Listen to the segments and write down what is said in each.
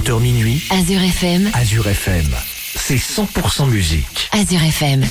20h minuit. Azure FM. Azure FM, c'est 100% musique. Azure FM.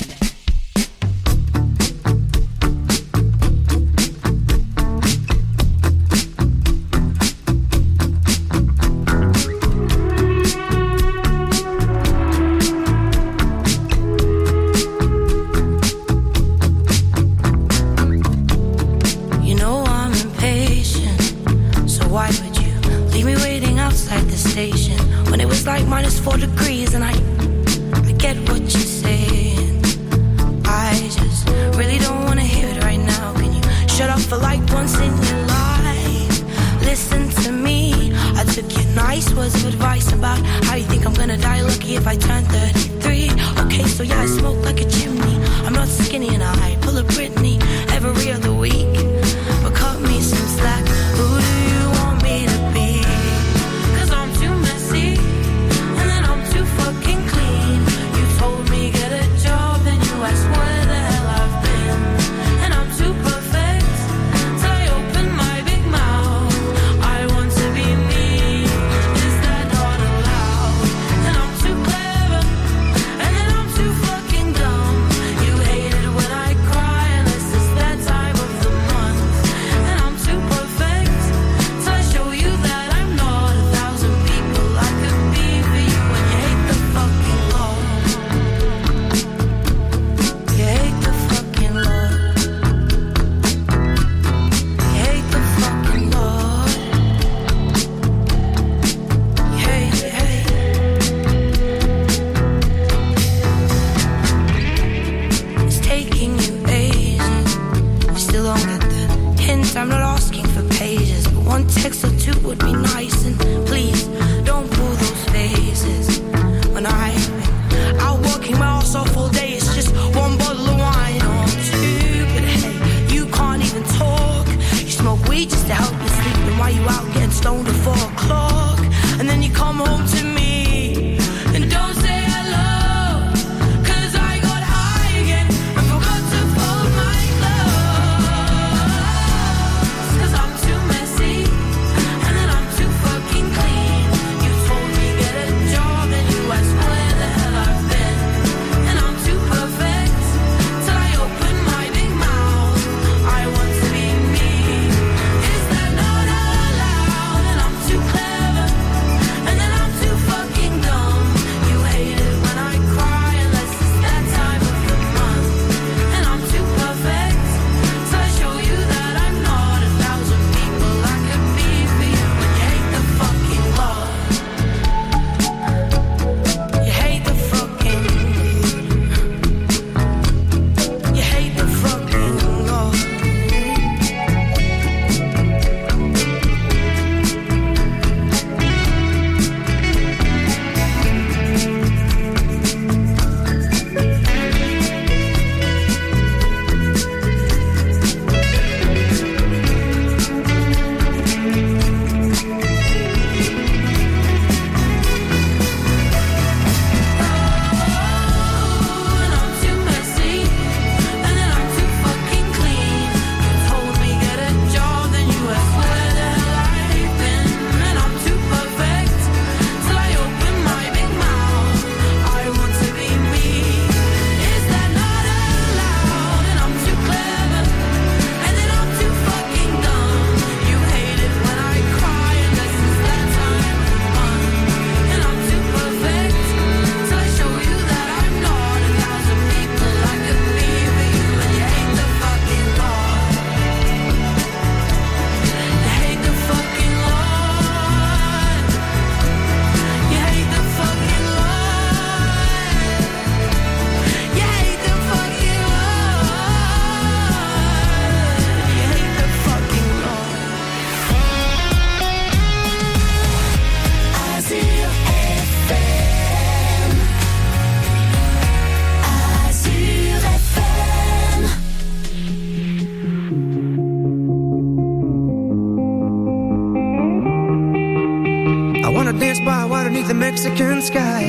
the Mexican sky.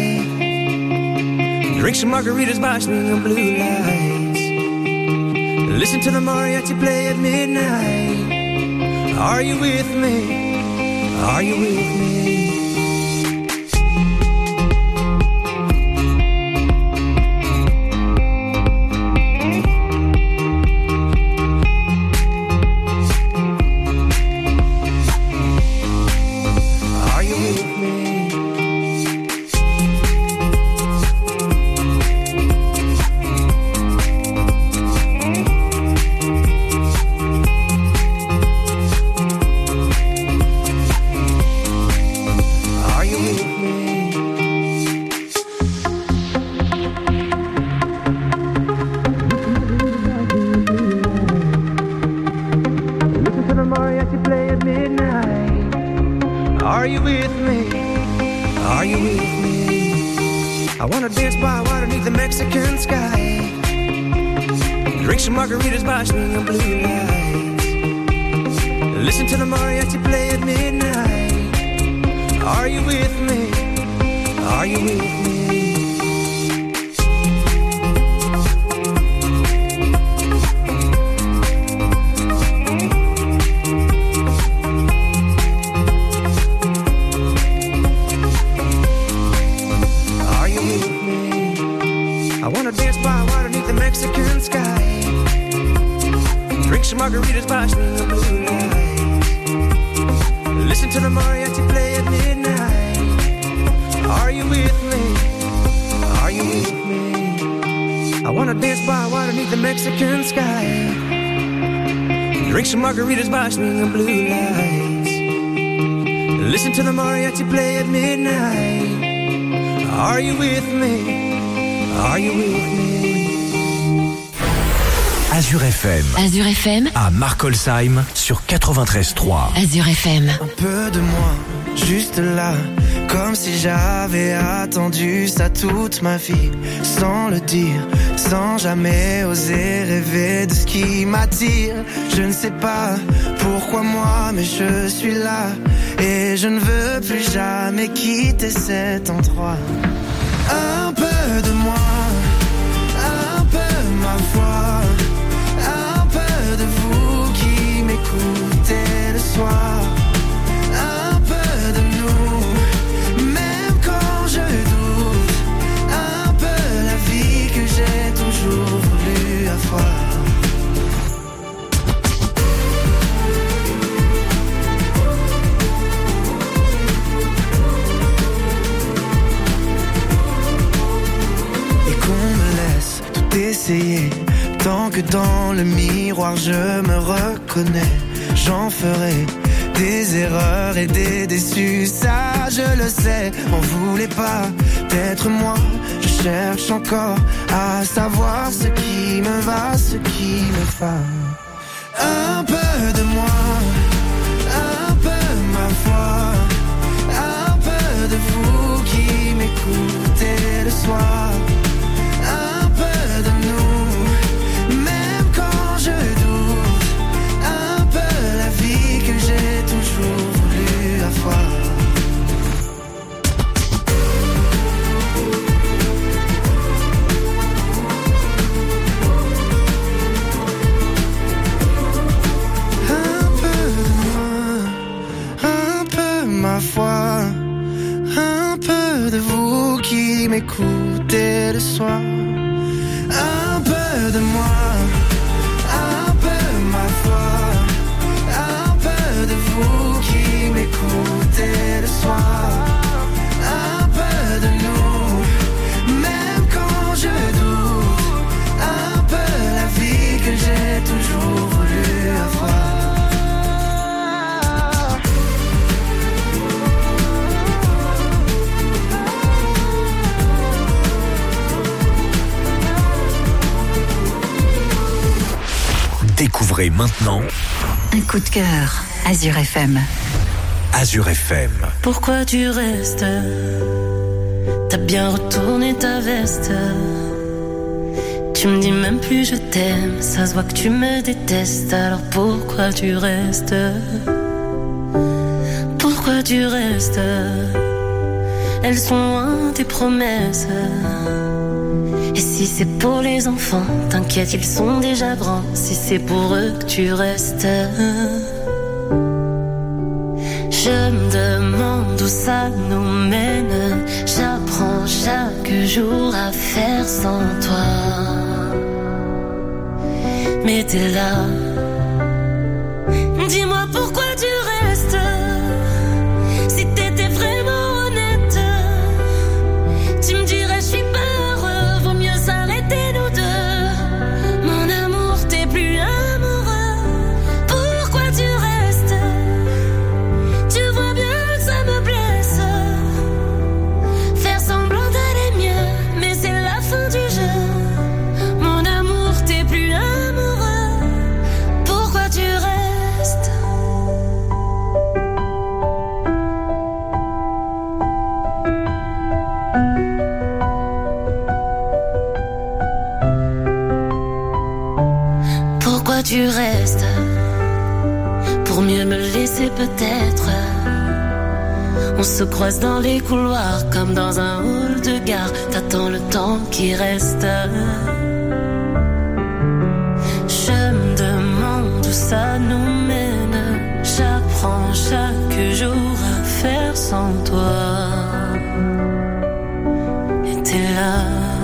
Drink some margaritas by swinging blue lights. Listen to the mariachi play at midnight. Are you with me? Are you with me? underneath the Mexican sky. Drink some margaritas by swinging blue lights. Listen to the mariachi play at midnight. Are you with me? Are you with me? Mexican sky. Drink some margaritas by swinging blue lights. Listen to the mariachi play at midnight. Are you with me? Are you with me? I wanna dance by water beneath the Mexican sky. Drink some margaritas by swinging blue lights. Listen to the mariachi play at midnight. Are you with me? Are you with me? Azure FM. Azure FM. À Markolsheim sur 93.3. Azure FM. Un peu de moi, juste là. Comme si j'avais attendu ça toute ma vie. Sans le dire, sans jamais oser rêver de ce qui m'attire. Je ne sais pas pourquoi moi, mais je suis là. Et je ne veux plus jamais quitter cet endroit. Un peu de moi, un peu ma voix. De vous qui m'écoutez le soir, un peu de nous, même quand je doute, un peu la vie que j'ai toujours voulu avoir. Et qu'on me laisse tout essayer. Tant que dans le miroir je me reconnais, j'en ferai des erreurs et des déçus, ça je le sais. On voulait pas d'être moi, je cherche encore à savoir ce qui me va, ce qui me va. Un peu de moi, un peu ma voix, un peu de vous qui m'écoutez le soir, un peu de nous. Je doute, un peu la vie que j'ai toujours voulu avoir. Un peu de moi, un peu ma foi, un peu de vous qui m'écoutez le soir, un peu de moi. Vous qui m'écoutez le soir, un peu de nous, même quand je doute, un peu la vie que j'ai toujours voulu avoir. Découvrez maintenant un coup de cœur. Azure FM. Azure FM. Pourquoi tu restes? T'as bien retourné ta veste. Tu me dis même plus je t'aime. Ça se voit que tu me détestes. Alors pourquoi tu restes? Pourquoi tu restes? Elles sont loin tes promesses. Et si c'est pour les enfants, t'inquiète, ils sont déjà grands. Si c'est pour eux que tu restes, je me demande où ça nous mène. J'apprends chaque jour à faire sans toi. Mais t'es là. Dis-moi pourquoi tu restes. Si t'étais vraiment honnête, tu me dirais je suis pas heureux. Vaut mieux s'arrêter nous deux. Mon amour, t'es plus amoureux. Pourquoi tu restes? Tu vois bien que ça me blesse. Faire semblant d'aller mieux, mais c'est la fin du jeu. Mon amour, t'es plus amoureux. Pourquoi tu restes? pourquoi tu restes? Pour mieux me laisser peut-être. On se croise dans les couloirs comme dans un hall de gare. T'attends le temps qui reste. Je me demande où ça nous mène. J'apprends chaque jour à faire sans toi. Et t'es là.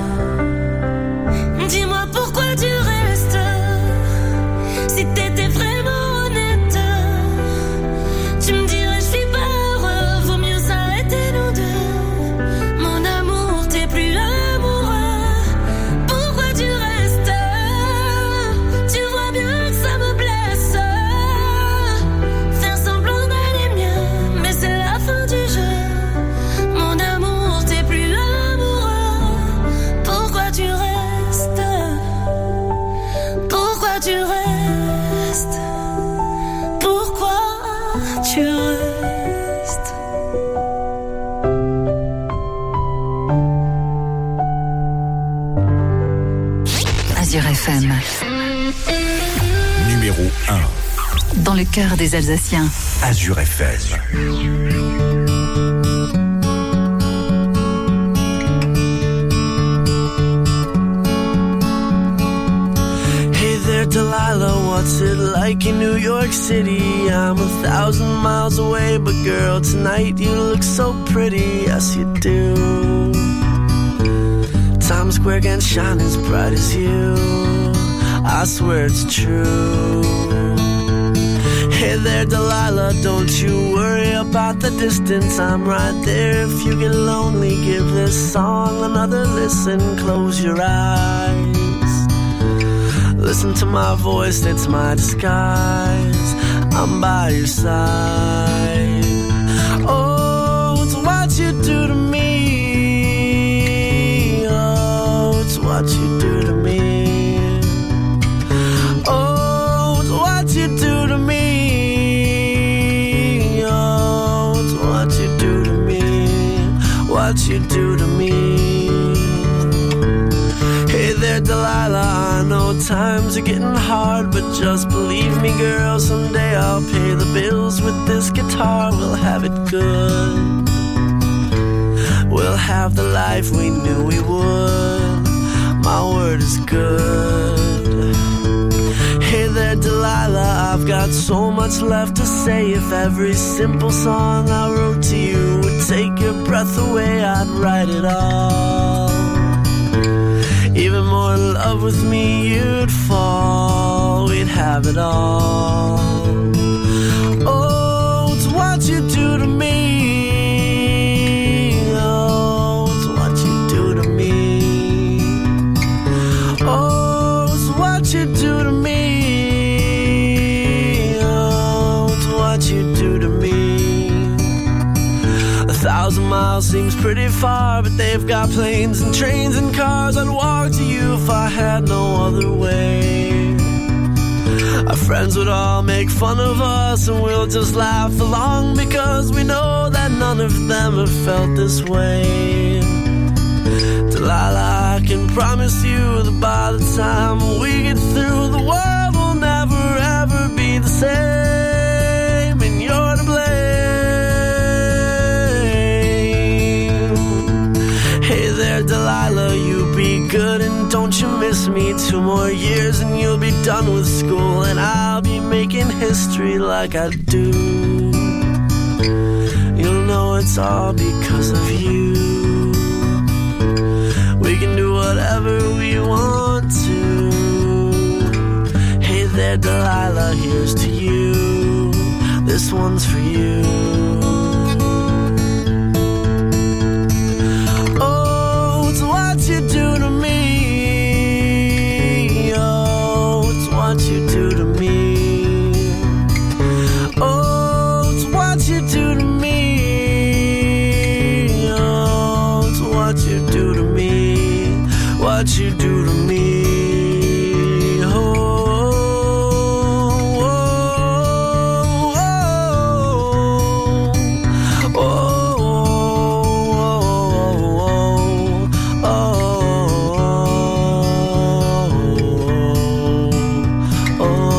Dis-moi pourquoi tu restes. Si t'étais vraiment honnête, tu me dirais je suis pas heureux. Vaut mieux s'arrêter nous deux. Mon amour, t'es plus amoureux. Pourquoi tu restes? Tu vois bien que ça me blesse. Faire semblant d'aller mieux, mais c'est la fin du jeu. Mon amour, t'es plus amoureux. Pourquoi tu restes? Pourquoi tu restes? Pourquoi tu restes? Azure FM, Numéro 1. dans le cœur des Alsaciens. Azure FM. Hey there, Delilah, what's it like in New York City? I'm 1,000 miles away, but girl, tonight you look so pretty, yes you do. Times Square can't shine as bright as you, I swear it's true. Hey there, Delilah, don't you worry about the distance, I'm right there. If you get lonely, give this song another listen, close your eyes. Listen to my voice, it's my disguise. I'm by your side. Oh, it's what you do to me. Oh, it's what you do to me. Oh, it's what you do to me. Oh, it's what you do to me. What you do to me. Hey there, Delilah, I know times are getting hard, but just believe me, girl, someday I'll pay the bills with this guitar. We'll have it good. We'll have the life we knew we would. My word is good. Hey there, Delilah, I've got so much left to say. If every simple song I wrote to you would take your breath away, I'd write it all. Even more in love with me, you'd fall. We'd have it all. Oh, it's what you do to me. Oh, it's what you do to me. Oh, it's what you do to me. Oh, it's what you do to me. 1,000 miles seems pretty far, but they've got planes and trains and cars. I'd walk to you if I had no other way. Our friends would all make fun of us, and we'll just laugh along, because we know that none of them have felt this way. Delilah, I can promise you that by the time we get through, the world will never ever be the same, and you're to blame. Hey there, Delilah, you be good and don't you miss me. 2 more years and you'll be done with school, and I'll be making history like I do. You'll know it's all because of you. We can do whatever we want to. Hey there, Delilah, here's to you. This one's for you. Oh, it's what you do to me. Oh, it's what you do to me. Oh, it's what you do to me. Oh, it's what you do to me. What you do to me. Oh,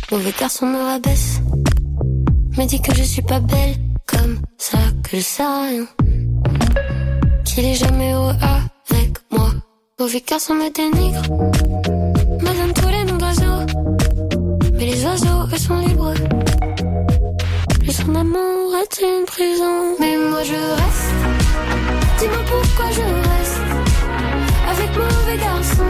Mauvais garçon me rabaisse, me dit que je suis pas belle, comme ça que je sais rien, qu'il est jamais heureux avec moi. Mauvais garçon me dénigre, me donne tous les noms d'oiseaux, mais les oiseaux eux sont libres. Plus son amour est une prison, mais moi je reste. Dis-moi pourquoi je reste avec mauvais garçon.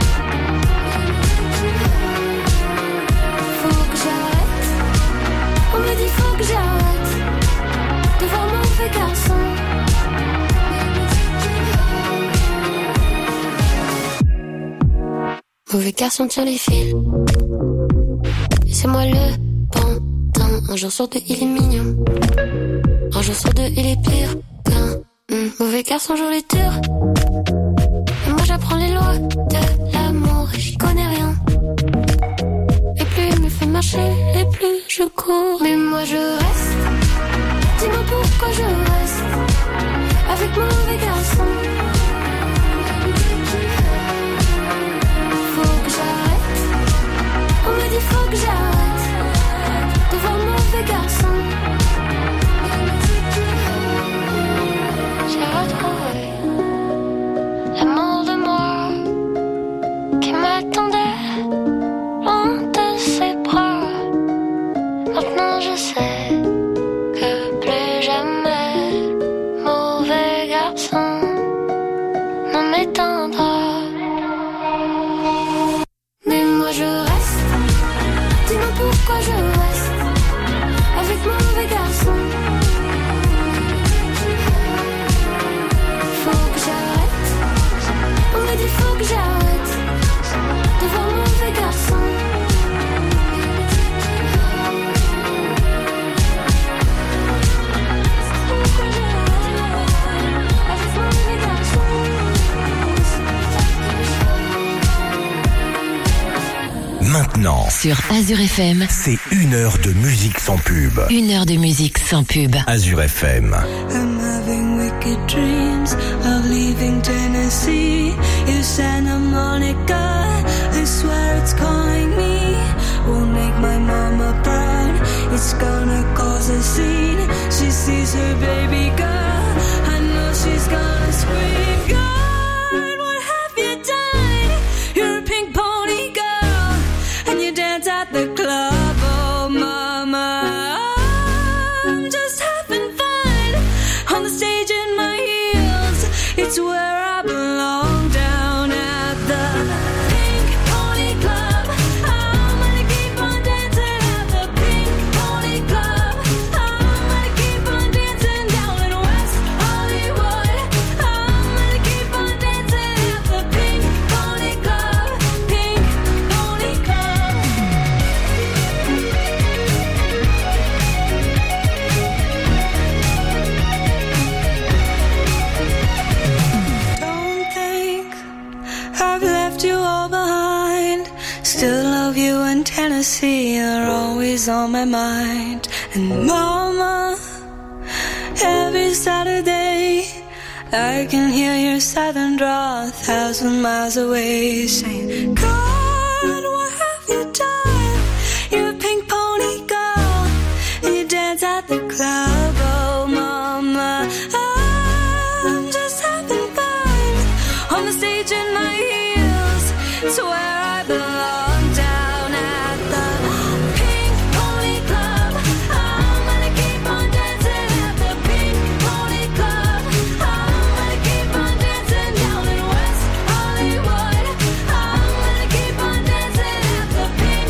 Faut que j'arrête, on me dit faut que j'arrête de voir mauvais garçon. Mauvais garçon tire les fils, et c'est moi le pantin. Un jour sur deux il est mignon, un jour sur deux il est pire qu'un mauvais garçon joue les tours. Et moi j'apprends les lois de l'amour et j'y connais rien. Et plus il me fait marcher, et plus je cours. Mais moi je reste, dis-moi pourquoi je reste avec mauvais garçon. Faut que j'arrête, on me dit faut que j'arrête de voir mauvais garçon. J'ai retrouvé l'amour de moi qui m'attendait loin de ses bras. Maintenant je sais que plus jamais mauvais garçon ne m'éteindra. Mais moi je reste, dis-moi pourquoi je reste avec mauvais garçon. Faut que j'arrête, on me dit faut que j'arrête de voir mauvais garçon. Maintenant, Sur Azure FM, c'est 1 heure de musique sans pub. 1 heure de musique sans pub. Azure FM. I'm having wicked dreams of leaving Tennessee. You Santa Monica, I swear it's calling me. Won't make my mama proud, it's gonna cause a scene. She sees her baby girl, I know she's gonna scream. God, what have you done? You're a pink pony girl, and you dance at the club, oh mama. I'm just having fun on the stage in my heels. It's where I belong, down at the Pink Pony Club. I'm gonna keep on dancing at the Pink Pony Club. I'm gonna keep on dancing down in West Hollywood. I'm gonna keep on dancing at the Pink Pony Club. Pink Pony Club. Don't think I've left you all behind. Still love you in Tennessee, you're always on my mind. And mama, every Saturday I can hear your southern drawl 1,000 miles away, saying, God, what have you done? You're a pink pony girl, and you dance at the club, oh mama. I'm just having fun on the stage in my heels. It's where I belong, down at the Pink Pony Club. I'm gonna keep on dancing at the Pink Pony Club. I'm gonna keep on dancing down in West Hollywood. I'm gonna keep on dancing at the Pink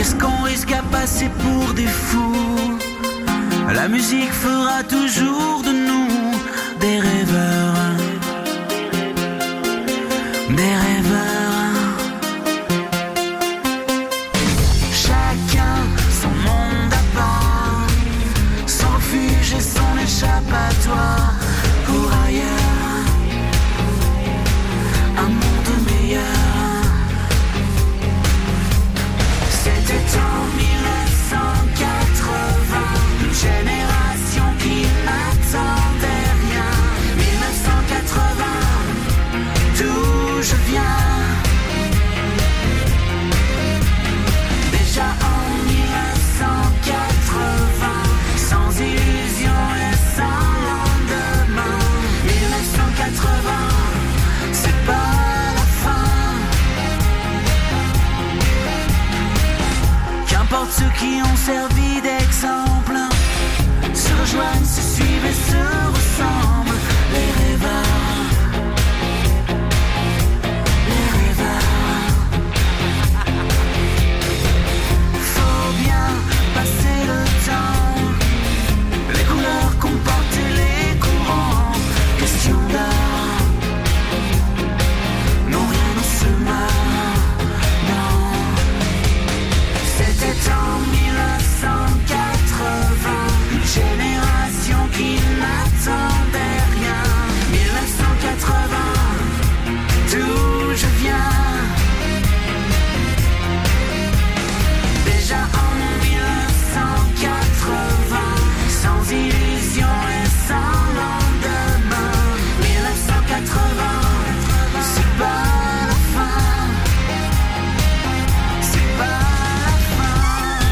Qu'est-ce qu'on risque à passer pour des fous? La musique fera toujours de nous des rêveurs. Des rêveurs. Chacun son monde à part, son refuge et son échappatoire pour ailleurs, un monde meilleur. C'était en 1980, une génération qui n'attendait rien. 1980, d'où je viens. Déjà en 1980, sans illusion et sans lendemain. 1980, c'est pas la fin. Qu'importe ceux qui ont servi d'exemple, se rejoignent, se suivent et se ressemblent. Les rêveurs. Les rêveurs. Faut bien passer le temps. Les couleurs comportent les courants. Question d'art. Non, rien ne se meurt. Non. C'était en 1980, une génération qui n'attendait rien. 1980, d'où je viens. Déjà en 1980, sans illusion et sans lendemain. 1980, c'est pas la fin. C'est pas la fin.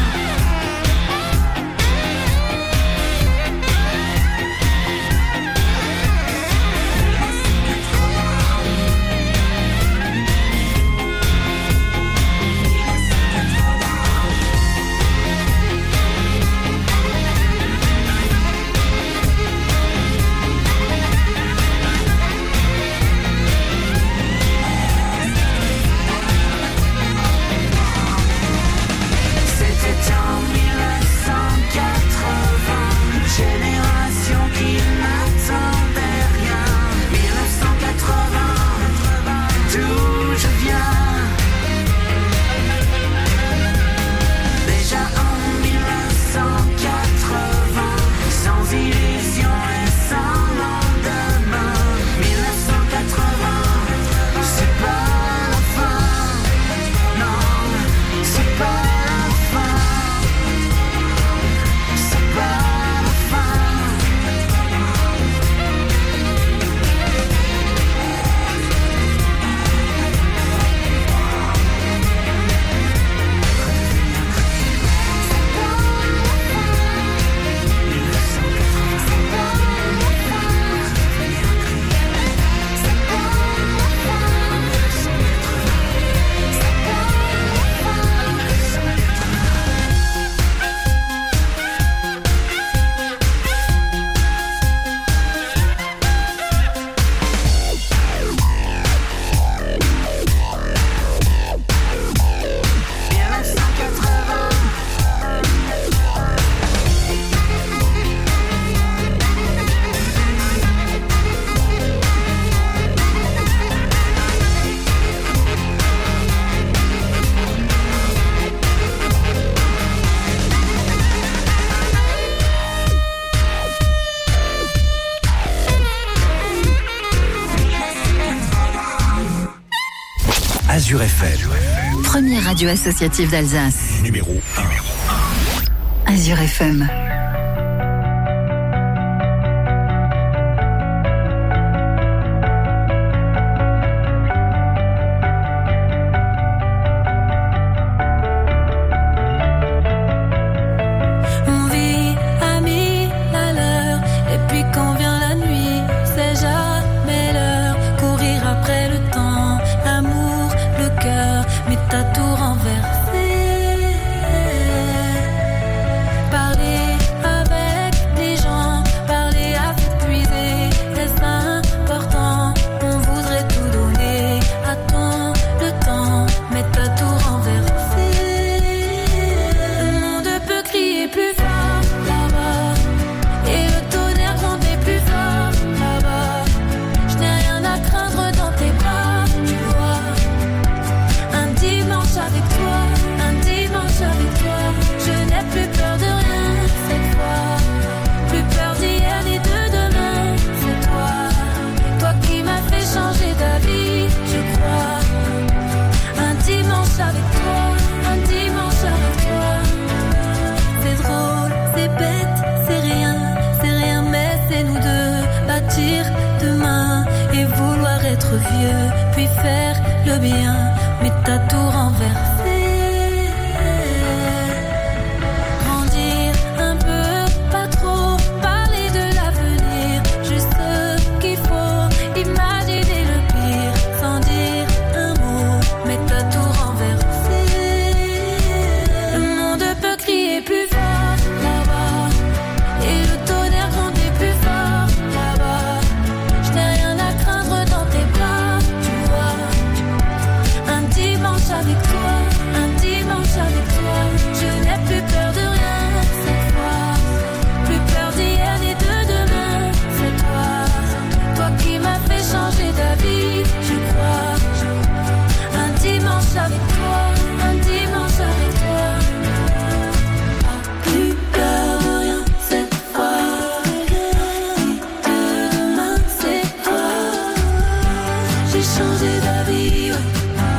C'était en 1980, une génération qui n'attendait rien. 1980, d'où je viens. Déjà en 1980, sans illusion et sans lendemain. 1980, c'est pas la fin. Non, c'est pas la fin. C'est pas la fin. Azure FM, Première radio associative d'Alsace. numéro 1. Azure FM. On vit à 1000 à l'heure, et puis quand vient la nuit, c'est jamais l'heure. Courir après le temps, l'amour, le cœur, mais t'as tout renversé. Parler être vieux, puis faire le bien, mais t'as tout renversé. Grandir un peu, pas trop, parler de l'avenir, juste ce qu'il faut, imaginer le pire, sans dire un mot, mais t'as tout renversé. Le monde peut crier plus fort là-bas, et le tonnerre gronder plus fort là-bas. Je n'ai rien à craindre dans tes bras, tu vois. Un dimanche avec toi, un dimanche avec toi. Je n'ai plus peur de rien cette fois, plus peur d'hier ni de demain. C'est toi, toi qui m'as fait changer d'avis, je crois. Un dimanche avec toi, un dimanche avec toi. Plus peur de rien cette fois, de demain c'est toi. J'ai changé d'avis, ouais.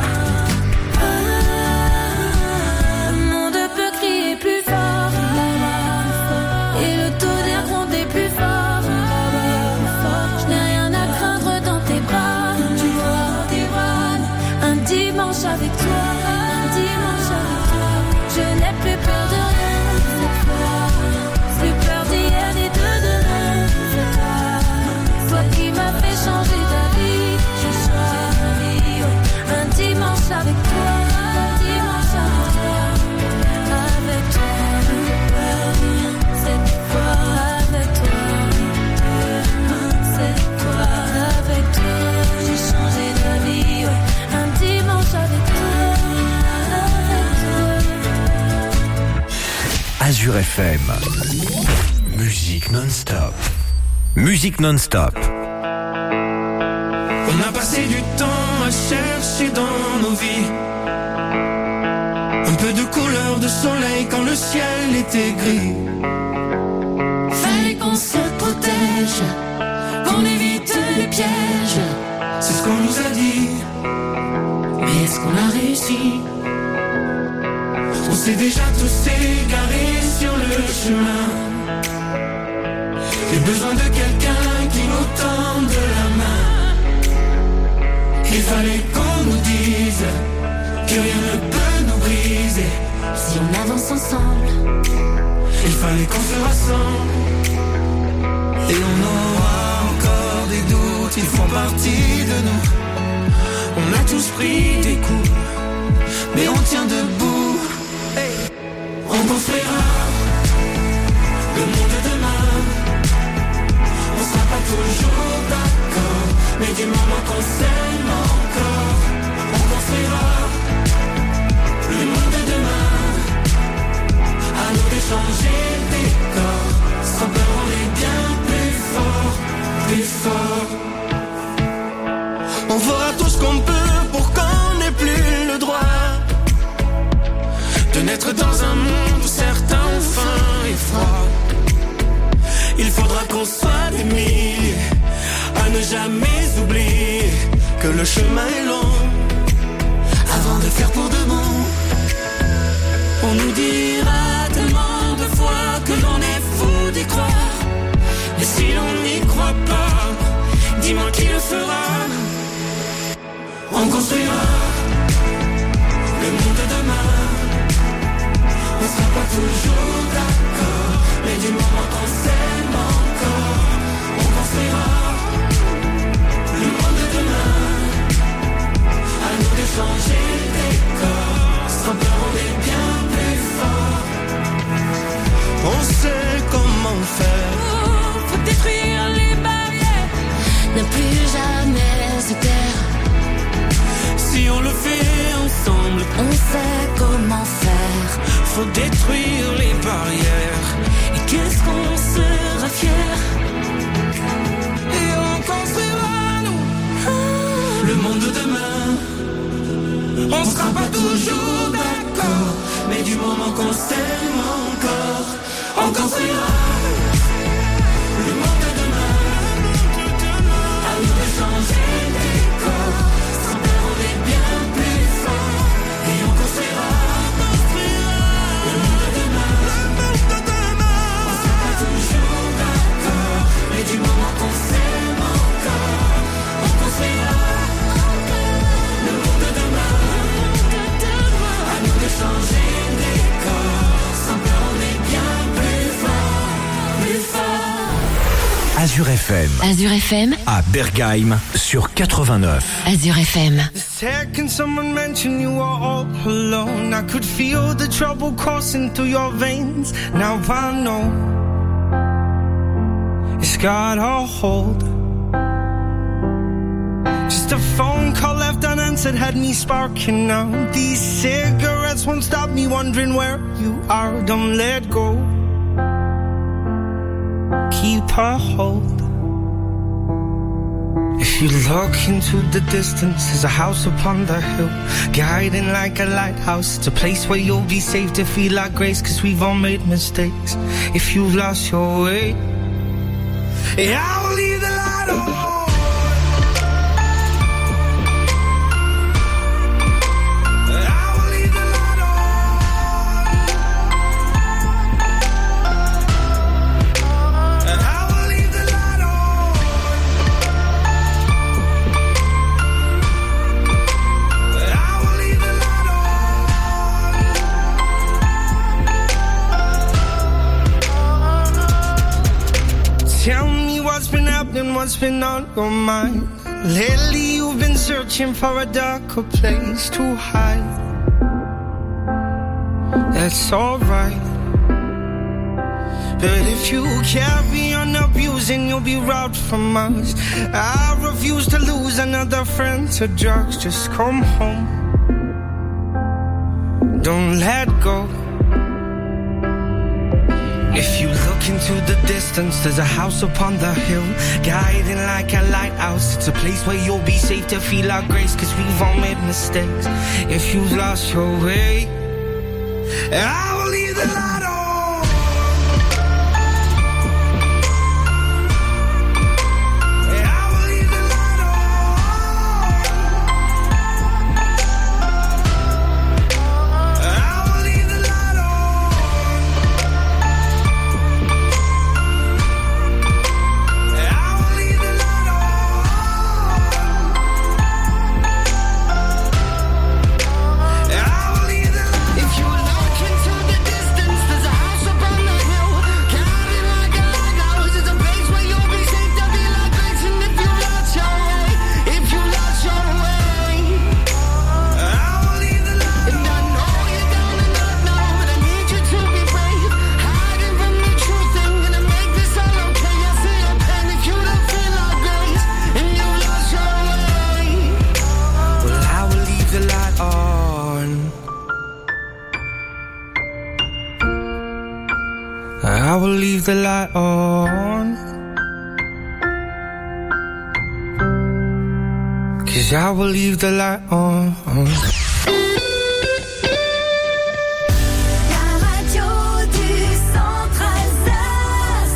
Le monde peut crier plus fort là-bas, et le tonnerre gronder plus fort là-bas. Je n'ai rien à craindre dans tes bras, tu vois. Un dimanche avec toi, un dimanche avec toi. Je n'ai plus peur de rien cette fois, plus peur d'hier ni de demain. C'est toi, toi qui m'as fait changer d'avis. Je choisis, ouais. Un dimanche avec toi, un dimanche avec toi. Avec toi, plus peur de rien cette fois. Avec toi, c'est toi. Avec toi, j'ai changé d'avis, ouais. Un dimanche avec toi, avec toi. Azure FM. Musique non-stop. Musique non-stop. On a passé du temps à chercher dans nos vies un peu de couleur de soleil quand le ciel était gris. Fallait qu'on se protège, qu'on évite les pièges. C'est ce qu'on nous a dit, Mais est-ce qu'on a réussi? on s'est déjà tous égarés sur le chemin. J'ai besoin de quelqu'un qui nous tende la main. Il fallait qu'on nous dise que rien ne peut nous briser. Si on avance ensemble, Il fallait qu'on se rassemble. Et on aura encore des doutes, ils font partie de nous. On a tous pris des coups, mais on tient debout. On construira le monde de demain. On sera pas toujours d'accord, mais du moment qu'on s'aime encore, on construira le monde de demain. À nous d'échanger des corps, sans peur on est bien plus fort, plus fort. On fera tout ce qu'on peut pour qu'on n'ait plus le droit de naître dans un monde où certains ont faim et froid. Il faudra qu'on soit des milliers à ne jamais oublier que le chemin est long avant de faire pour de bon. On nous dira tellement de fois que l'on est fou d'y croire. Mais si l'on n'y croit pas, dis-moi qui le fera. On construira le monde de demain. On sera pas toujours d'accord, mais du moment qu'on s'aime encore, on construira le monde de demain. À nous d'échanger des corps, sans peur on est bien plus fort. On sait comment faire. faut détruire les barrières, ne plus jamais se taire. Si on le fait ensemble, On sait comment faire. faut détruire les barrières. Et qu'est-ce qu'on sera fier? Et on construira nous le monde de demain. On sera pas toujours d'accord, mais du moment qu'on s'aime encore, on construira le monde de demain. À nous de changer les corps, sans peur on est bien plus fort. Et on construira le monde de demain. On sera pas toujours d'accord, mais du moment qu'on s'aime encore, on construira Azure FM. Azure FM. À Bergheim sur 89. Azure FM. The second someone mentioned you were all alone, I could feel the trouble coursing through your veins. Now I know it's got a hold. Just a phone call left unanswered had me sparking now. These cigarettes won't stop me wondering where you are. Don't let go. Keep a hold. If you look into the distance, there's a house upon the hill, guiding like a lighthouse. It's a place where you'll be safe to feel like grace, 'cause we've all made mistakes. If you've lost your way, yeah, I'll leave the light on. Tell me what's been happening, what's been on your mind. Lately you've been searching for a darker place to hide. That's alright, but if you carry on abusing, you'll be robbed from us. I refuse to lose another friend to drugs. Just come home, don't let go. If you look into the distance, there's a house upon the hill, guiding like a lighthouse. It's a place where you'll be safe to feel our grace, 'cause we've all made mistakes. If you've lost your way, I will leave the light on. I will leave the light on, 'cause I will leave the light on. La radio du centre Alsace,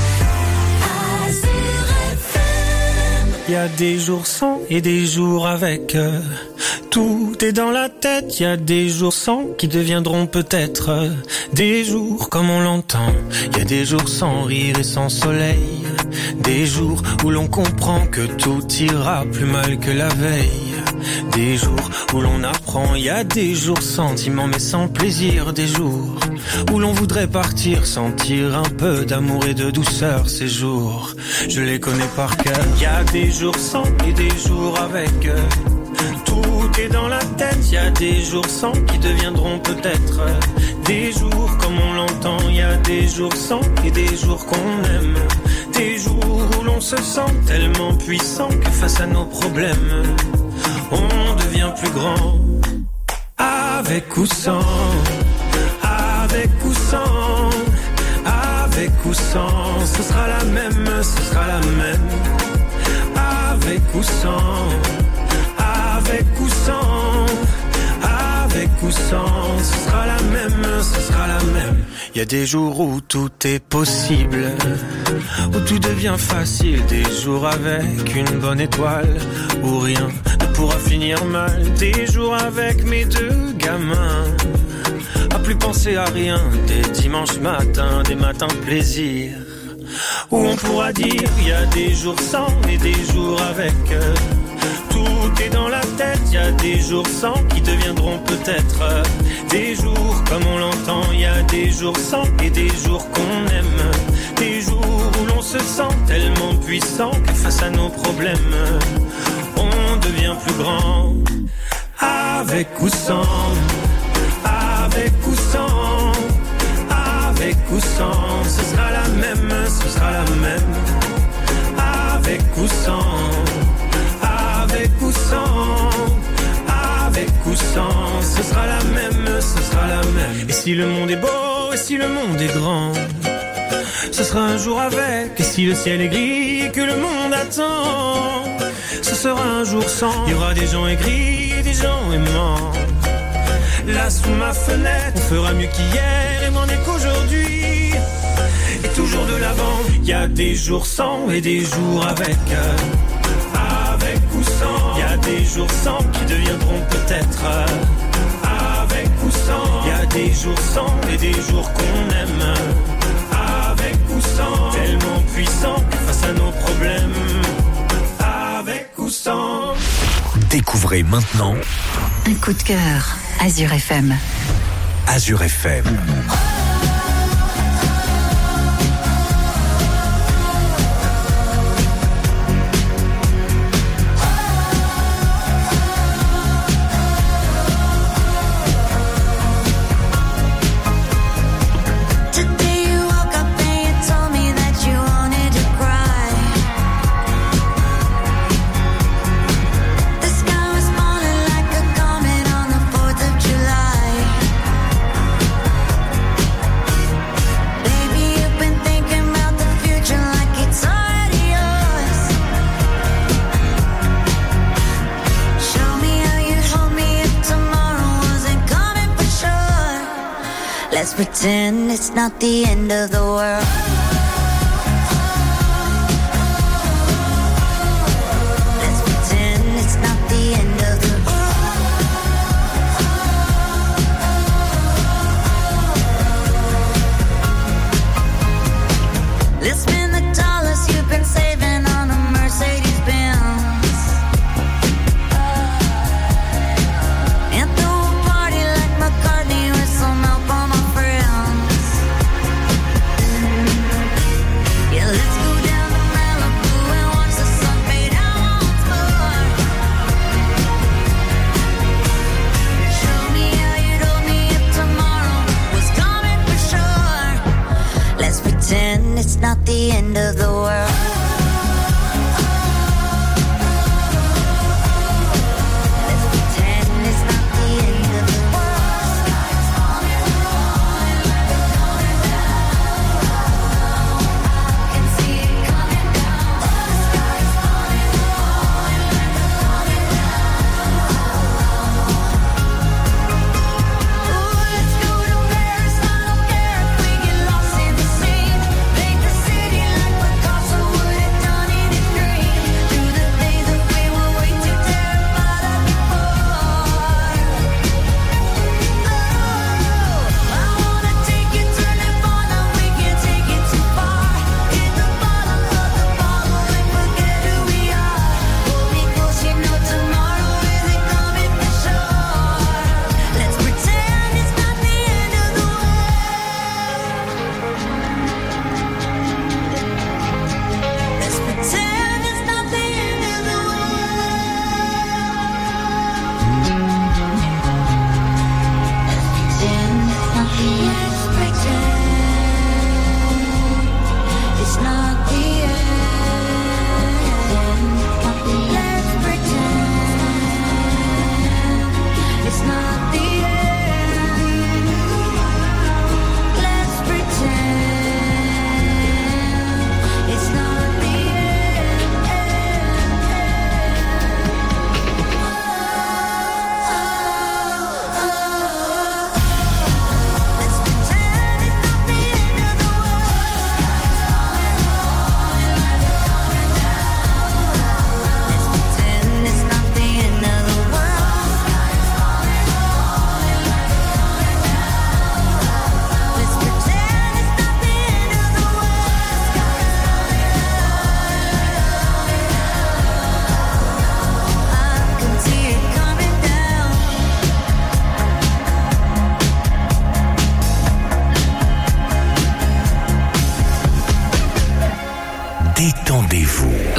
Azure FM. Il y a des jours sans et des jours avec. Tout est dans la tête, il y a des jours sans qui deviendront peut-être des jours comme on l'entend. Il y a des jours sans rire et sans soleil, des jours où l'on comprend que tout ira plus mal que la veille, des jours où l'on apprend. Il y a des jours sentiments mais sans plaisir, des jours où l'on voudrait partir, sentir un peu d'amour et de douceur. Ces jours, je les connais par cœur. Il y a des jours sans et des jours avec. Tout est dans la tête, il y a des jours sans qui deviendront peut-être des jours comme on l'entend. Il y a des jours sans et des jours qu'on aime, des jours où l'on se sent tellement puissant que face à nos problèmes, on devient plus grand. Avec ou sans, avec ou sans, avec ou sans, ce sera la même, ce sera la même. Avec ou sans, avec ou sans, avec ou sans, ce sera la même, ce sera la même. Il y a des jours où tout est possible, où tout devient facile, des jours avec une bonne étoile, où rien ne pourra finir mal, des jours avec mes deux gamins, à plus penser à rien, des dimanches matins, des matins plaisir, où on pourra dire, il y a des jours sans et des jours avec. Tout est dans la tête, il y a des jours sans qui deviendront peut-être des jours comme on l'entend. Il y a des jours sans et des jours qu'on aime, Des jours où l'on se sent tellement puissant que face à nos problèmes, on devient plus grand. Avec ou sans, avec ou sans, avec ou sans, ce sera la même, ce sera la même. Avec ou sans, avec ou sans, avec ou sans, ce sera la même, ce sera la même. Et si le monde est beau, et si le monde est grand, ce sera un jour avec. Et si le ciel est gris et que le monde attend, ce sera un jour sans. Il y aura des gens aigris et des gens aimants. Là sous ma fenêtre, on fera mieux qu'hier et moins qu'aujourd'hui. Et toujours de l'avant, il y a des jours sans et des jours avec. Avec ou sans, il y a des jours sans qui deviendront peut-être. Avec ou sans, il y a des jours sans et des jours qu'on aime. Avec ou sans, tellement puissant que face à nos problèmes. Avec ou sans. Découvrez maintenant un coup de cœur, Azure FM. Azure FM. Let's pretend it's not the end of the world. Let's pretend it's not the end of the world. Let's spend the dollars you've been saving on a Mercedes Benz. And throw a party like McCartney with some help on my friends. Yeah, let's go down to Malibu and watch the sun fade out once more. Show me how you told me if tomorrow was coming for sure. Let's pretend it's not the end of the world. Like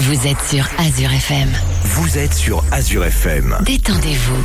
Vous êtes sur Azure FM. Vous êtes sur Azure FM. Détendez-vous.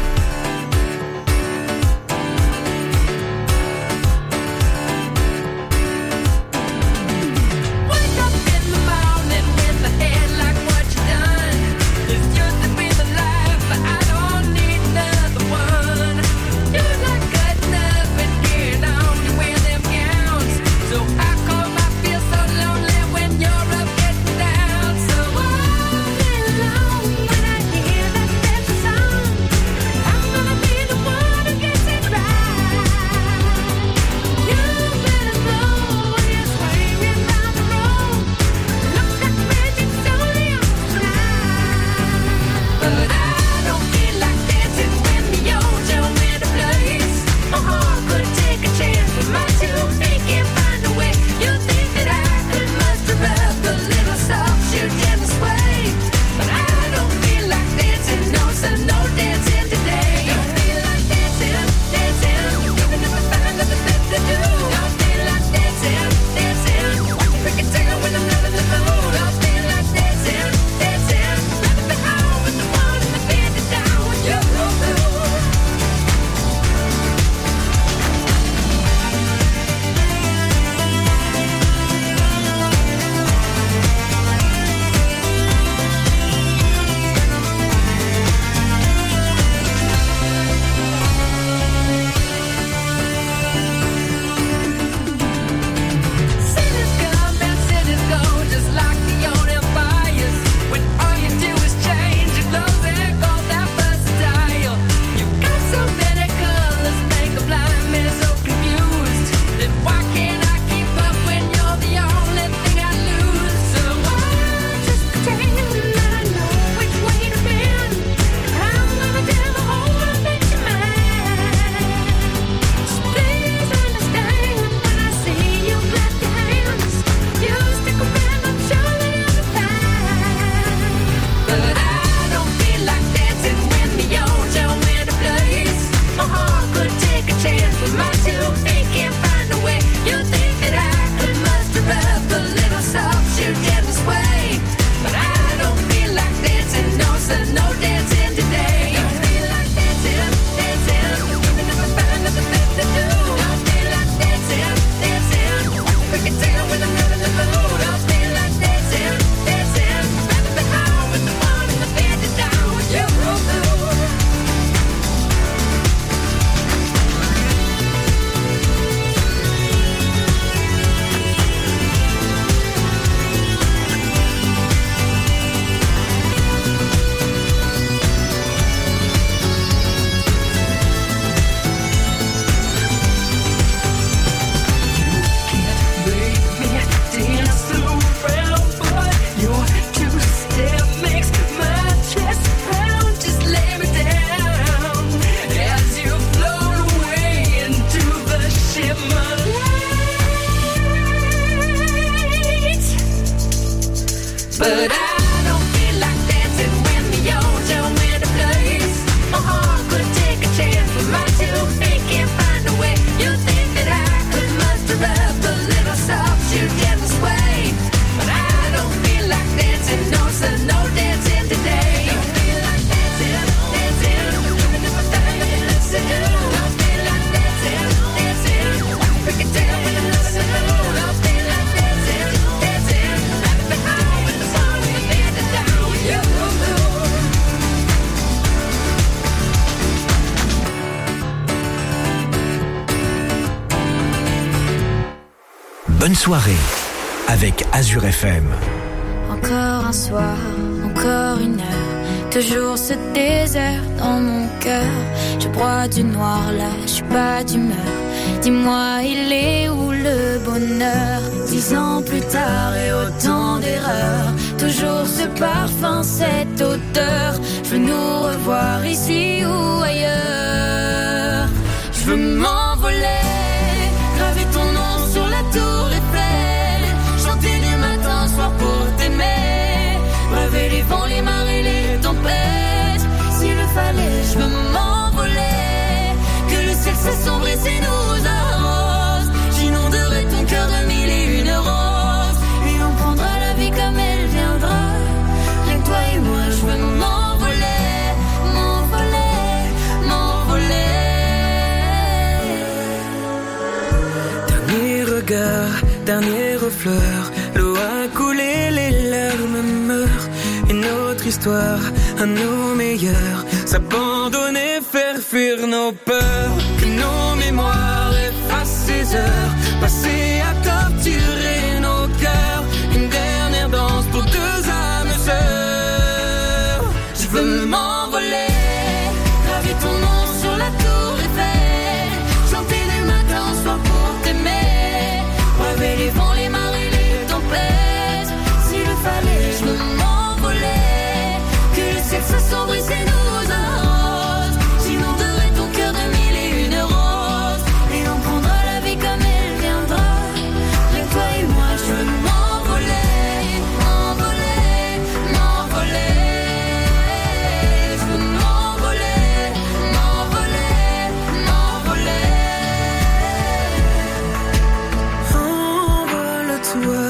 Bonne soirée avec Azure FM. Encore un soir, encore une heure, toujours ce désert dans mon cœur. Je bois du noir là, je suis pas d'humeur. Dis-moi, il est où le bonheur? 10 ans plus tard et autant d'erreurs, toujours ce parfum, cette odeur. Je veux nous revoir ici ou ailleurs. Je veux m'envoler, graver ton nom sur la tour Eiffel, chanter du matin au soir pour t'aimer, braver les vents, les marées, les tempêtes. S'il le fallait, je veux m'envoler, que le ciel s'assombrisse et nous arrose. J'inonderai ton cœur de 1001 roses, et on prendra la vie comme elle viendra. regard, dernière fleur. L'eau a coulé, les larmes meurent. Une autre histoire, à nos meilleurs. S'abandonner, faire fuir nos peurs. Que nos mémoires effacent ces heures passées à torturer nos cœurs. Une dernière danse pour deux âmes sœurs. Je veux m'envoler, graver ton nom sur la tour Eiffel. Chanter du matin au soir pour t'aimer. Braver les vents, les marées, les tempêtes. S'il le fallait, je veux m'envoler. Que le ciel s'assombrisse et nous arrose. J'inonderai ton cœur de mille et une roses. Et on prendra la vie comme elle viendra. Rien que toi et moi, je veux m'envoler, m'envoler, m'envoler. Je veux m'envoler, m'envoler, m'envoler. Envole-toi,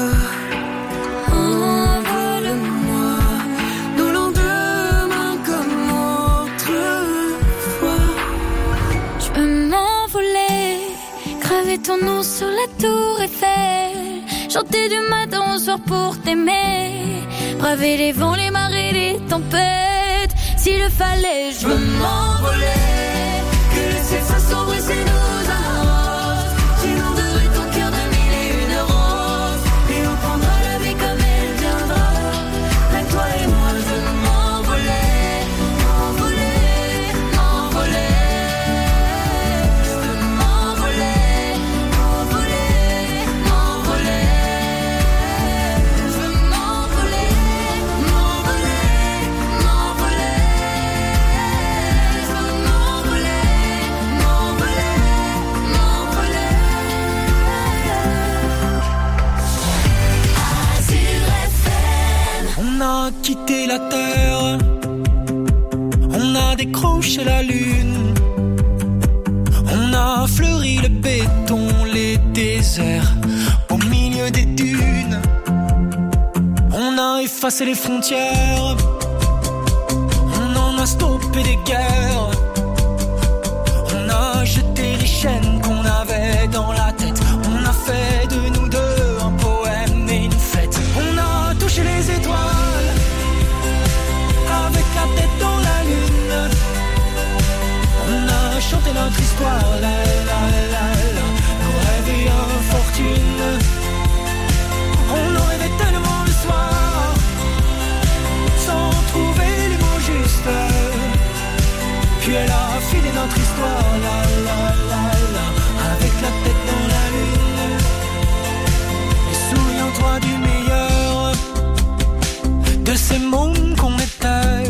envole-moi. Nos lendemains comme autrefois. Je peux m'envoler, graver ton nom sur la tour Eiffel. Chanter du matin au soir pour t'aimer. Braver les vents, les marées, les tempêtes. S'il le fallait, je veux m'envoler. Que le ciel s'assombrisse et nous arrose. J'inonderai ton cœur de mille et une roses. Et on prendra la vie comme elle viendra. Rien que toi et moi, je veux m'envoler, m'envoler, m'envoler. Je veux m'envoler, m'envoler, m'envoler. Je veux m'envoler, m'envoler, m'envoler. Je veux m'envoler, m'envoler, m'envoler. Azur FM. On a quitté la terre, on a décroché la lune, on a fleuri le béton, les déserts, au milieu des dunes. On a effacé les frontières, on en a stoppé des guerres. On a jeté les chaînes qu'on avait dans la tête. On a fait de nous deux un poème et une fête. On a touché les étoiles avec la tête dans la lune. On a chanté notre histoire, la la la la. Nos rêves et infortune. On en rêvait tellement le soir, sans trouver les mots justes. Puis elle a filé notre histoire, la la la la, avec la tête dans la lune. Et souviens-toi du meilleur, de ces mômes qu'on était,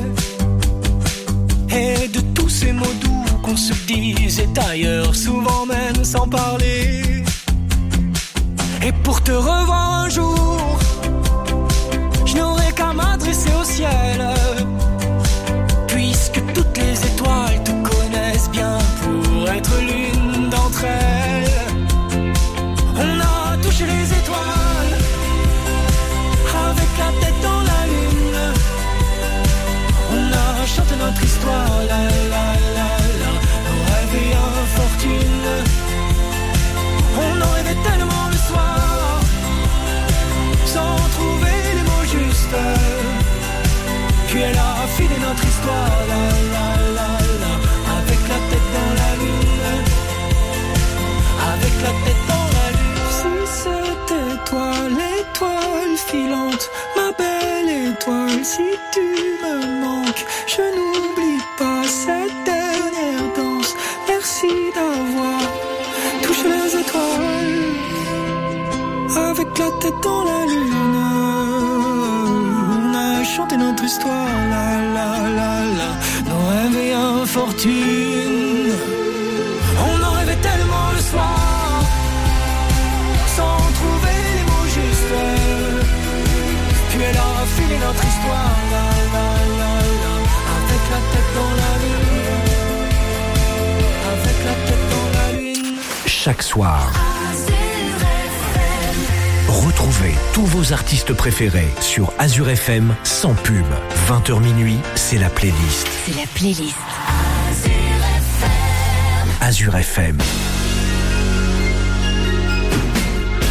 et de tous ces mots doux qu'on se disait ailleurs, souvent même sans parler. Et pour te revoir un jour, je n'aurai qu'à m'adresser au ciel, puisque toutes les étoiles te connaissent bien pour être l'une d'entre elles. On a touché les étoiles avec la tête dans la lune. On a chanté notre histoire, la la la la. Nos rêves et infortune. On en rêvait tellement le soir, sans trouver les mots justes. Puis elle a filé notre histoire, la la la la, avec la tête dans la lune, avec la tête dans la lune. Si c'était toi, l'étoile filante, ma belle étoile, si tu me manques, je n'oublie pas cette dernière danse. Merci d'avoir touché les étoiles, avec la tête dans la lune. On a chanté notre histoire, la la la la, nos rêves et infortune. On en rêvait tellement le soir, sans trouver les mots justes. Puis elle a filé notre histoire, la la la la, avec la tête dans la lune, avec la tête dans la lune. Chaque soir, retrouvez tous vos artistes préférés sur Azur FM sans pub. 20h minuit, c'est la playlist. C'est la playlist. Azur FM.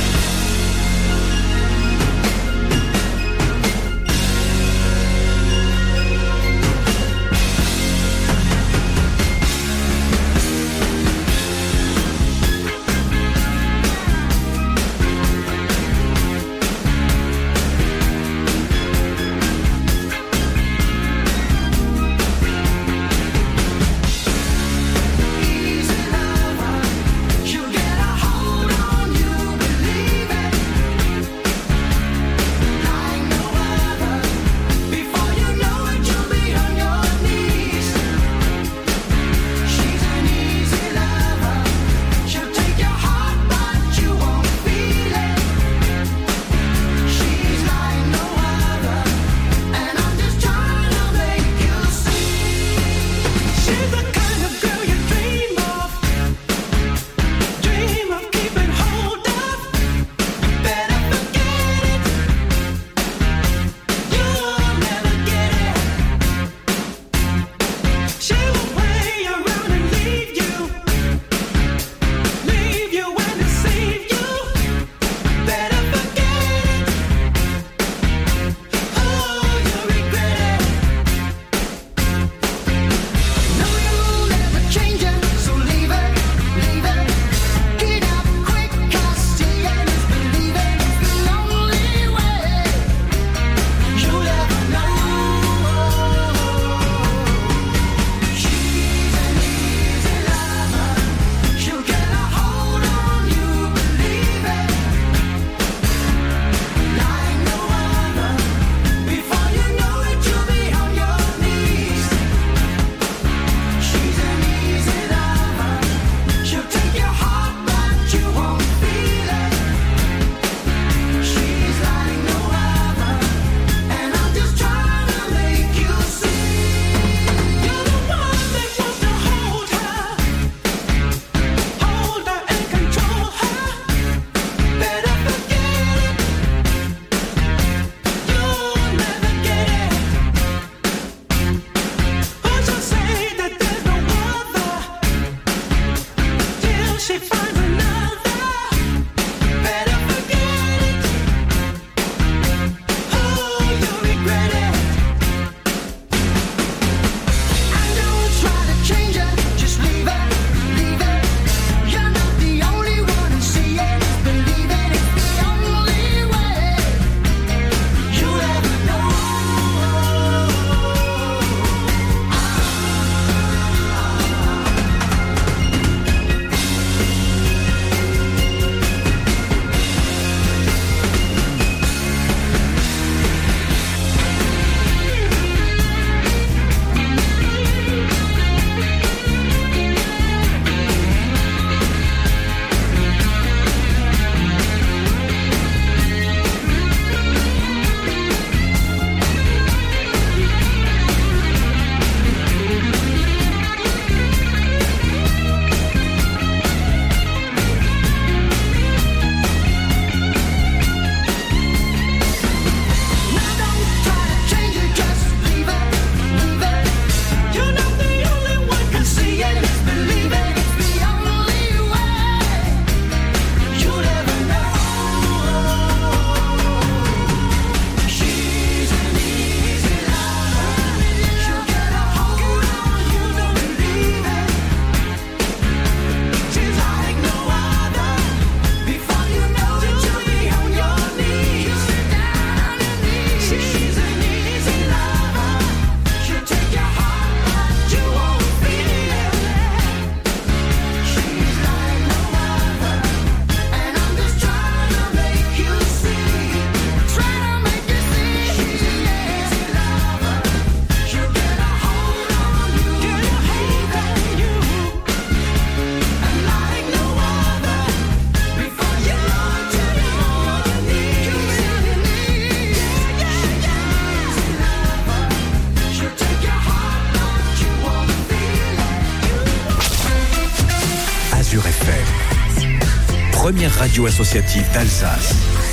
première radio associative d'Alsace.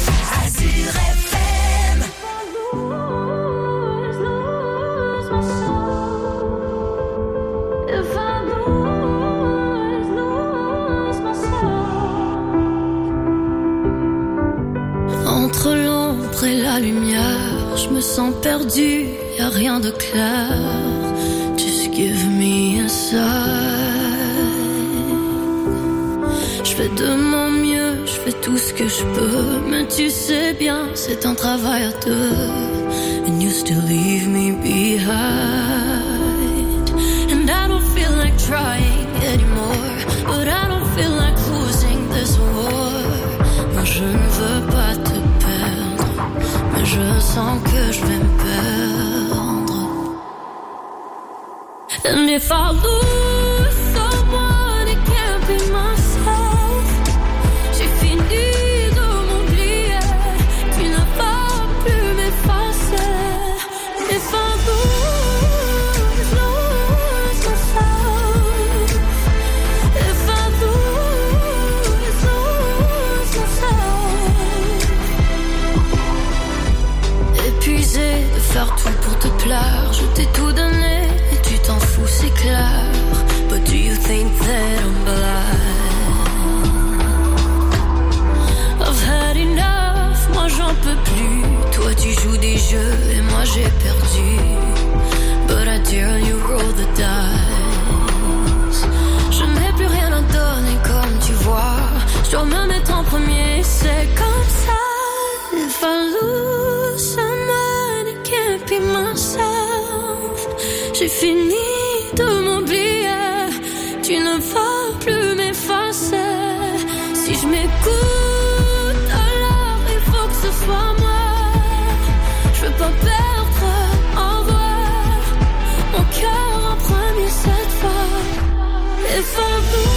Entre l'ombre et la lumière, je me sens perdu, y a rien de clair. Just give me a sign. Je fais de mon mieux, je fais tout ce que je peux, mais tu sais bien, c'est un travail à deux. And you still leave me behind. And I don't feel like trying anymore, but I don't feel like losing this war. Moi je ne veux pas te perdre, mais je sens que je vais me perdre. And if I lose someone, it can't be myself. J'ai fini de m'oublier, tu ne vas plus m'effacer. If I lose myself, if I lose myself. Épuisé de faire tout pour te plaire, je t'ai tout donné et tu t'en fous, c'est clair. But do you think that I'm blind? I've had enough, moi j'en peux plus. Toi tu joues des jeux et moi j'ai perdu. But I dare you roll the dice. Je n'ai plus rien à donner comme tu vois. Je dois me mettre en premier, c'est comme ça. If I lose someone, it can't be myself. J'ai fini de m'oublier, tu ne vas plus m'effacer. Si je m'écoute, alors il faut que ce soit moi. Je veux pas perdre en vrai mon cœur en premier cette fois. If I lose